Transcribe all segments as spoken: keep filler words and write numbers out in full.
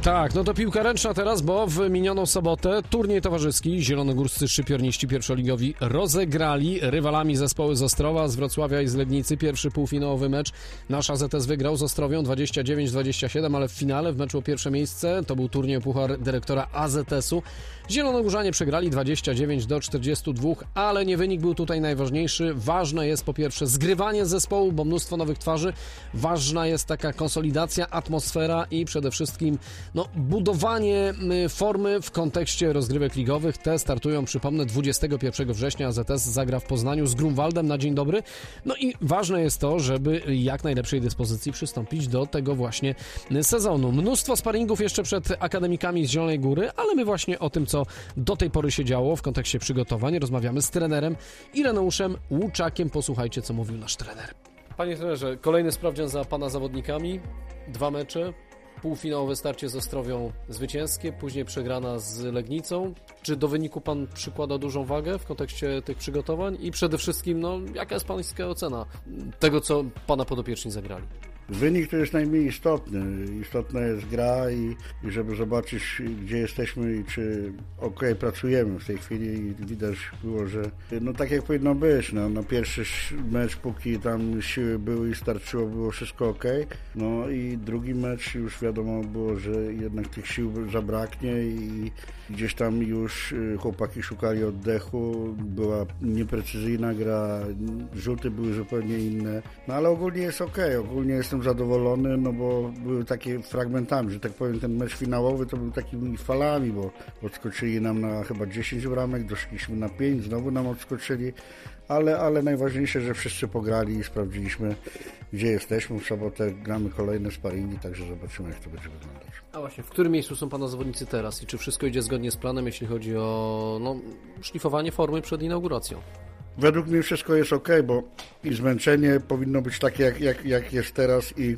Tak, no to piłka ręczna teraz, bo w minioną sobotę turniej towarzyski zielonogórscy szczypiorniści pierwszoligowi rozegrali rywalami zespoły z Ostrowa, z Wrocławia i z Legnicy. Pierwszy półfinałowy mecz nasz A Z S wygrał z Ostrowią dwadzieścia dziewięć dwadzieścia siedem, ale w finale, w meczu o pierwsze miejsce, to był turniej o puchar dyrektora A Z S-u. Zielonogórzanie przegrali dwadzieścia dziewięć do czterdziestu dwóch, ale nie wynik był tutaj najważniejszy. Ważne jest po pierwsze zgrywanie zespołu, bo mnóstwo nowych twarzy. Ważna jest taka konsolidacja, atmosfera i przede wszystkim no, budowanie formy w kontekście rozgrywek ligowych. Te startują, przypomnę, dwudziestego pierwszego września. A Z S zagra w Poznaniu z Grunwaldem na dzień dobry. No i ważne jest to, żeby jak najlepszej dyspozycji przystąpić do tego właśnie sezonu. Mnóstwo sparingów jeszcze przed akademikami z Zielonej Góry, ale my właśnie o tym, co do tej pory się działo w kontekście przygotowań, rozmawiamy z trenerem Ireneuszem Łuczakiem. Posłuchajcie, co mówił nasz trener. Panie trenerze, kolejny sprawdzian za pana zawodnikami. Dwa mecze. Półfinałowe starcie z Ostrowią zwycięskie, później przegrana z Legnicą. Czy do wyniku pan przykłada dużą wagę w kontekście tych przygotowań? I przede wszystkim, no, jaka jest pańska ocena tego, co pana podopieczni zagrali? Wynik to jest najmniej istotny. Istotna jest gra i, i żeby zobaczyć, gdzie jesteśmy i czy ok, pracujemy w tej chwili i widać było, że no tak jak powinno być. No, no pierwszy mecz, póki tam siły były i starczyło, było wszystko ok. No i drugi mecz już wiadomo było, że jednak tych sił zabraknie i gdzieś tam już chłopaki szukali oddechu. Była nieprecyzyjna gra, rzuty były zupełnie inne. No ale ogólnie jest ok, ogólnie jestem zadowolony, no bo były takie fragmentami, że tak powiem, ten mecz finałowy to był takimi falami, bo odskoczyli nam na chyba dziesięć bramek, doszliśmy na pięć, znowu nam odskoczyli, ale, ale najważniejsze, że wszyscy pograli i sprawdziliśmy, gdzie jesteśmy. W sobotę gramy kolejne sparingi, także zobaczymy, jak to będzie wyglądać. A właśnie, w którym miejscu są pana zawodnicy teraz i czy wszystko idzie zgodnie z planem, jeśli chodzi o no, szlifowanie formy przed inauguracją? Według mnie wszystko jest ok, bo i zmęczenie powinno być takie, jak, jak, jak jest teraz i,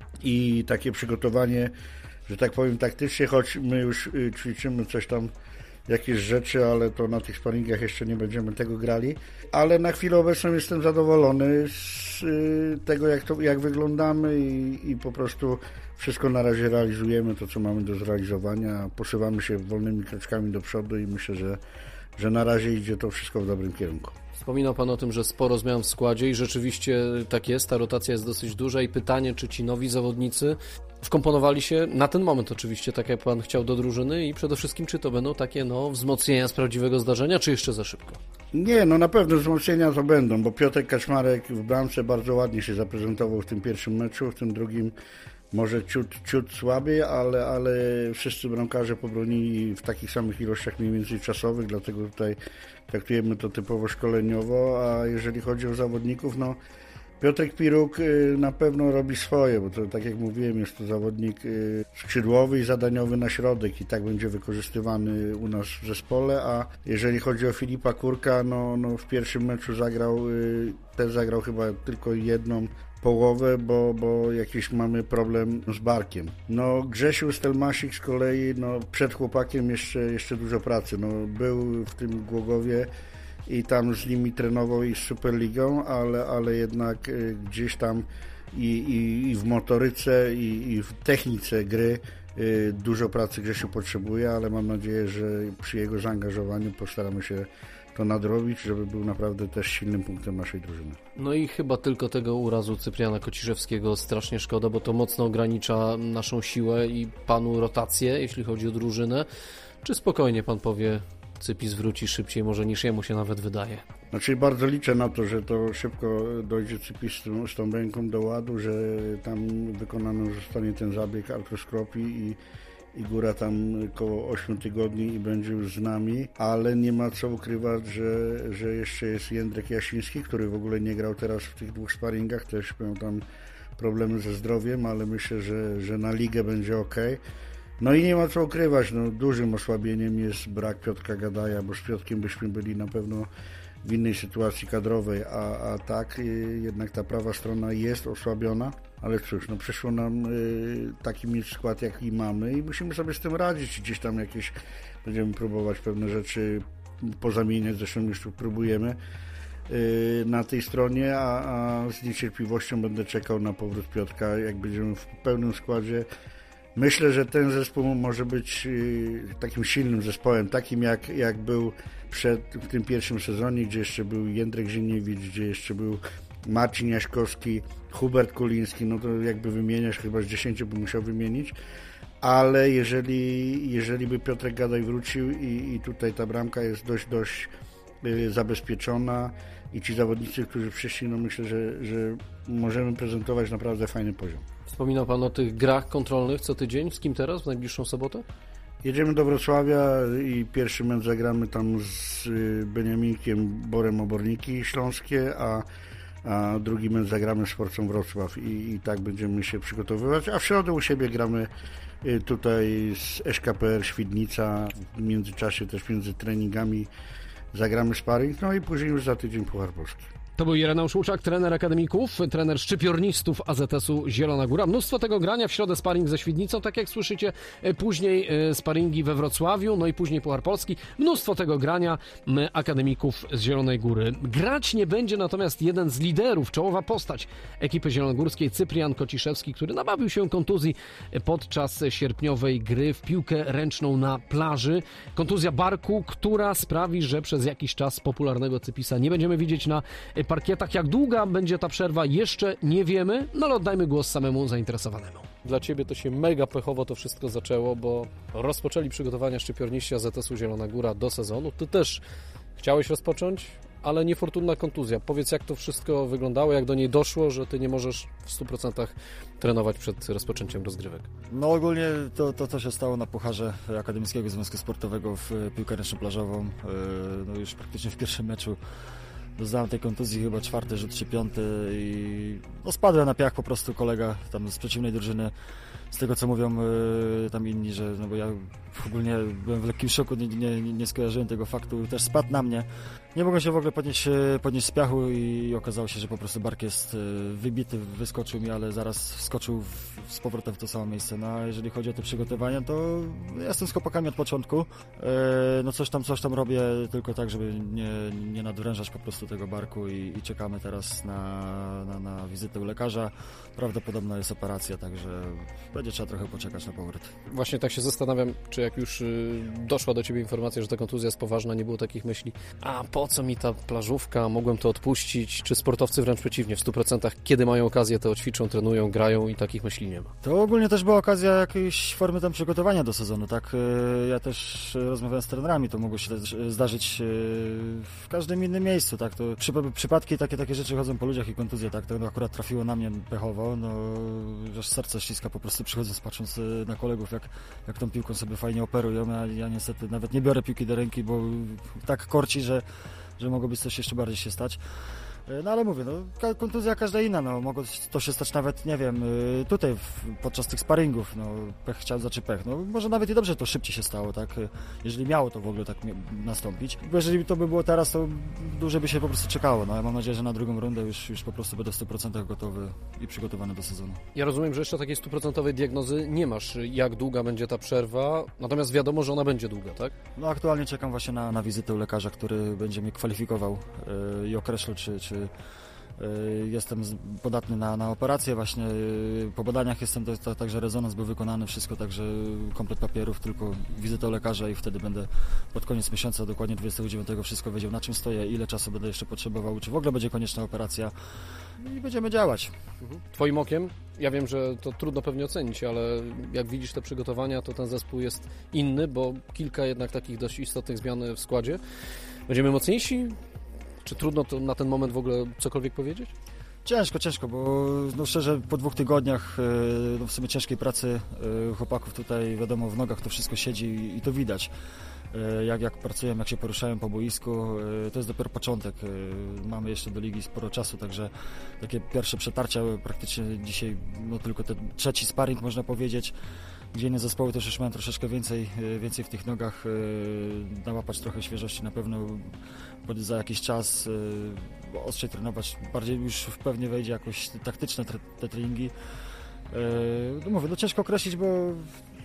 i takie przygotowanie, że tak powiem, taktycznie, choć my już ćwiczymy coś tam, jakieś rzeczy, ale to na tych sparingach jeszcze nie będziemy tego grali. Ale na chwilę obecną jestem zadowolony z tego, jak, to, jak wyglądamy i, i po prostu wszystko na razie realizujemy, to co mamy do zrealizowania. Posuwamy się wolnymi kroczkami do przodu i myślę, że, że na razie idzie to wszystko w dobrym kierunku. Wspominał pan o tym, że sporo zmian w składzie i rzeczywiście tak jest, ta rotacja jest dosyć duża i pytanie, czy ci nowi zawodnicy wkomponowali się na ten moment oczywiście, tak jak pan chciał, do drużyny i przede wszystkim, czy to będą takie no, wzmocnienia z prawdziwego zdarzenia, czy jeszcze za szybko? Nie, no na pewno wzmocnienia to będą, bo Piotrek Kaczmarek w bramce bardzo ładnie się zaprezentował w tym pierwszym meczu, w tym drugim może ciut, ciut słabiej, ale, ale wszyscy bramkarze pobronili w takich samych ilościach mniej więcej czasowych, dlatego tutaj traktujemy to typowo szkoleniowo, a jeżeli chodzi o zawodników, no Piotrek Piruk na pewno robi swoje, bo to tak jak mówiłem, jest to zawodnik skrzydłowy i zadaniowy na środek i tak będzie wykorzystywany u nas w zespole, a jeżeli chodzi o Filipa Kurka, no, no w pierwszym meczu zagrał, też zagrał chyba tylko jedną połowę, bo, bo jakiś mamy problem z barkiem. No Grzesiu Stelmasik z kolei, no przed chłopakiem jeszcze, jeszcze dużo pracy, no był w tym Głogowie i tam z nimi trenował i z Superligą, ale, ale jednak y, gdzieś tam i, i, i w motoryce i, i w technice gry y, dużo pracy Grzesiu potrzebuje, ale mam nadzieję, że przy jego zaangażowaniu postaramy się to nadrobić, żeby był naprawdę też silnym punktem naszej drużyny. No i chyba tylko tego urazu Cypriana Kociszewskiego strasznie szkoda, bo to mocno ogranicza naszą siłę i panu rotację, jeśli chodzi o drużynę. Czy spokojnie pan powie, Cypis wróci szybciej może niż jemu się nawet wydaje? Znaczy bardzo liczę na to, że to szybko dojdzie Cypis z tą, z tą ręką do ładu, że tam wykonany zostanie ten zabieg artroskopii i i góra tam około ośmiu tygodni i będzie już z nami, ale nie ma co ukrywać, że, że jeszcze jest Jędrek Jasiński, który w ogóle nie grał teraz w tych dwóch sparingach, też miał tam problemy ze zdrowiem, ale myślę, że, że na ligę będzie ok. No i nie ma co ukrywać, no dużym osłabieniem jest brak Piotrka Gadaja, bo z Piotrkiem byśmy byli na pewno w innej sytuacji kadrowej, a, a tak jednak ta prawa strona jest osłabiona, ale cóż, no przyszło nam y, taki mieć skład, jaki mamy i musimy sobie z tym radzić. Gdzieś tam jakieś będziemy próbować pewne rzeczy pozamieniać, zresztą już tu próbujemy y, na tej stronie, a, a z niecierpliwością będę czekał na powrót Piotrka, jak będziemy w pełnym składzie. myślę, że ten zespół może być takim silnym zespołem, takim jak, jak był przed, w tym pierwszym sezonie, gdzie jeszcze był Jędrek Zieniewicz, gdzie jeszcze był Marcin Jaśkowski, Hubert Kuliński, no to jakby wymieniasz, chyba z dziesięciu by musiał wymienić, ale jeżeli, jeżeli by Piotrek Gadaj wrócił i, i tutaj ta bramka jest dość, dość y, zabezpieczona i ci zawodnicy, którzy przyszli, no myślę, że, że możemy prezentować naprawdę fajny poziom. Wspominał Pan o tych grach kontrolnych co tydzień. Z kim teraz w najbliższą sobotę? Jedziemy do Wrocławia i pierwszy mecz zagramy tam z Beniaminkiem Borem Oborniki Śląskie, a, a drugi mecz zagramy z Forcą Wrocław i, i tak będziemy się przygotowywać, a w środę u siebie gramy tutaj z S K P R Świdnica, w międzyczasie też między treningami zagramy sparring, no i później już za tydzień Puchar Polski. To był Ireneusz Łuczak, trener akademików, trener szczypiornistów A Z S-u Zielona Góra. Mnóstwo tego grania, w środę sparring ze Świdnicą, tak jak słyszycie, później sparingi we Wrocławiu, no i później Puchar Polski. Mnóstwo tego grania akademików z Zielonej Góry. Grać nie będzie natomiast jeden z liderów, czołowa postać ekipy zielonogórskiej, Cyprian Kociszewski, który nabawił się kontuzji podczas sierpniowej gry w piłkę ręczną na plaży. Kontuzja barku, która sprawi, że przez jakiś czas popularnego Cypisa nie będziemy widzieć na parkietach. Jak długa będzie ta przerwa, jeszcze nie wiemy, no ale oddajmy głos samemu zainteresowanemu. Dla Ciebie to się mega pechowo to wszystko zaczęło, bo rozpoczęli przygotowania szczypiorniści A Z S-u Zielona Góra do sezonu. Ty też chciałeś rozpocząć, ale niefortunna kontuzja. Powiedz, jak to wszystko wyglądało, jak do niej doszło, że Ty nie możesz w stu procentach trenować przed rozpoczęciem rozgrywek. No ogólnie to, to, to się stało na Pucharze Akademickiego Związku Sportowego w piłkę ręczną plażową. No już praktycznie w pierwszym meczu doznałem tej kontuzji, chyba czwarty rzut czy piąty i no spadłem na piach po prostu. Kolega tam z przeciwnej drużyny, z tego co mówią yy, tam inni, że no bo ja ogólnie byłem w lekkim szoku, nie, nie, nie skojarzyłem tego faktu, też spadł na mnie. Nie mogłem się w ogóle podnieść, podnieść z piachu i okazało się, że po prostu bark jest wybity, wyskoczył mi, ale zaraz wskoczył w, z powrotem w to samo miejsce. No a jeżeli chodzi o te przygotowania, to ja jestem z chłopakami od początku. Yy, no coś tam, coś tam robię tylko tak, żeby nie, nie nadwrężać po prostu tego barku i, i czekamy teraz na, na, na wizytę u lekarza. Prawdopodobno jest operacja, także będzie trzeba trochę poczekać na powrót. Właśnie tak się zastanawiam, czy jak już doszła do Ciebie informacja, że ta kontuzja jest poważna, nie było takich myśli, a po co mi ta plażówka, mogłem to odpuścić, czy sportowcy wręcz przeciwnie, w stu procentach, kiedy mają okazję, to ćwiczą, trenują, grają i takich myśli nie ma. To ogólnie też była okazja jakiejś formy tam przygotowania do sezonu, tak? Ja też rozmawiałem z trenerami, to mogło się zdarzyć w każdym innym miejscu, tak? To przypadki, takie, takie rzeczy chodzą po ludziach i kontuzje, tak? To akurat trafiło na mnie pechowo, no, że serce ściska po prostu przychodząc, patrząc na kolegów, jak, jak tą piłką sobie fajnie operują. Ja, ja niestety nawet nie biorę piłki do ręki, bo tak korci, że, że mogło być coś jeszcze bardziej się stać. No ale mówię, no, kontuzja każda inna, no, mogło to się stać nawet, nie wiem, tutaj w, podczas tych sparingów, no, pech chciał, znaczy pech, no, może nawet i dobrze to szybciej się stało, tak, jeżeli miało to w ogóle tak nastąpić, bo jeżeli to by było teraz, to dłużej by się po prostu czekało, no, ja mam nadzieję, że na drugą rundę już, już po prostu będę w stu procentach gotowy i przygotowany do sezonu. Ja rozumiem, że jeszcze takiej stuprocentowej diagnozy nie masz, jak długa będzie ta przerwa, natomiast wiadomo, że ona będzie długa, tak? No, aktualnie czekam właśnie na, na wizytę u lekarza, który będzie mnie kwalifikował yy, i określał, czy, czy jestem podatny na, na operację, właśnie po badaniach jestem, to, to, także rezonans był wykonany, wszystko, także komplet papierów, tylko wizyta u lekarza i wtedy będę pod koniec miesiąca, dokładnie dwudziestego dziewiątego, wszystko wiedział, na czym stoję, ile czasu będę jeszcze potrzebował, czy w ogóle będzie konieczna operacja i będziemy działać. Twoim okiem, ja wiem, że to trudno pewnie ocenić, ale jak widzisz te przygotowania, to ten zespół jest inny, bo kilka jednak takich dość istotnych zmian w składzie. Będziemy mocniejsi? Czy trudno to na ten moment w ogóle cokolwiek powiedzieć? Ciężko, ciężko, bo no szczerze po dwóch tygodniach no w sumie ciężkiej pracy chłopaków tutaj, wiadomo, w nogach to wszystko siedzi i to widać. Jak, jak pracują, jak się poruszają po boisku, to jest dopiero początek. Mamy jeszcze do ligi sporo czasu, także takie pierwsze przetarcia praktycznie dzisiaj, no tylko ten trzeci sparring można powiedzieć, gdzie inne zespoły też już mają troszeczkę więcej, więcej w tych nogach, nałapać trochę świeżości na pewno za jakiś czas, ostrzej trenować, bardziej już pewnie wejdzie jakoś taktyczne te treningi. No mówię, no ciężko określić, bo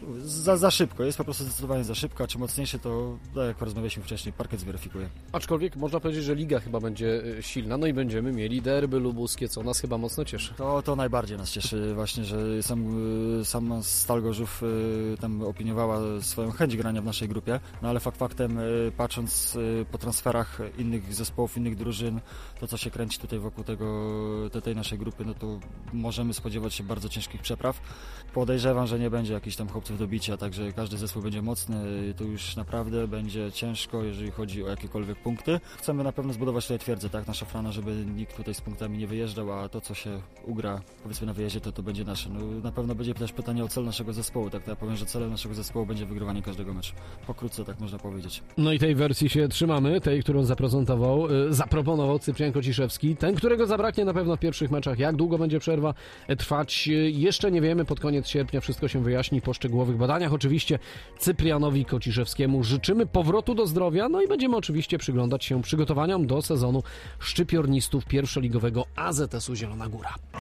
za, za szybko, jest po prostu zdecydowanie za szybko, a czy mocniejszy, to tak jak porozmawialiśmy wcześniej, parkiet zweryfikuje. Aczkolwiek można powiedzieć, że liga chyba będzie silna, no i będziemy mieli derby lubuskie, co nas chyba mocno cieszy. To, to najbardziej nas cieszy właśnie, że sam, sam Stal Gorzów tam opiniowała swoją chęć grania w naszej grupie, no ale fakt faktem, patrząc po transferach innych zespołów, innych drużyn, to co się kręci tutaj wokół tego, tej naszej grupy, no to możemy spodziewać się bardzo ciężkich przepraw. Podejrzewam, że nie będzie jakichś tam chłopców do bicia, także każdy zespół będzie mocny, to już naprawdę będzie ciężko, jeżeli chodzi o jakiekolwiek punkty. Chcemy na pewno zbudować tutaj twierdzę, tak, nasza frana, żeby nikt tutaj z punktami nie wyjeżdżał, a to co się ugra, powiedzmy na wyjeździe, to to będzie nasze. No, na pewno będzie też pytanie o cel naszego zespołu, tak, to ja powiem, że celem naszego zespołu będzie wygrywanie każdego meczu. Pokrótce tak można powiedzieć. No i tej wersji się trzymamy, tej, którą zaprezentował, yy, zaproponował Cyprian Kociszewski, ten, którego zabraknie na pewno w pierwszych meczach. Jak długo będzie przerwa trwać, yy, jeszcze nie wiemy, pod koniec sierpnia wszystko się wyjaśni po szczegółowych badaniach. Oczywiście Cyprianowi Kociszewskiemu życzymy powrotu do zdrowia, no i będziemy oczywiście przyglądać się przygotowaniom do sezonu szczypiornistów pierwszoligowego A Z S-u Zielona Góra.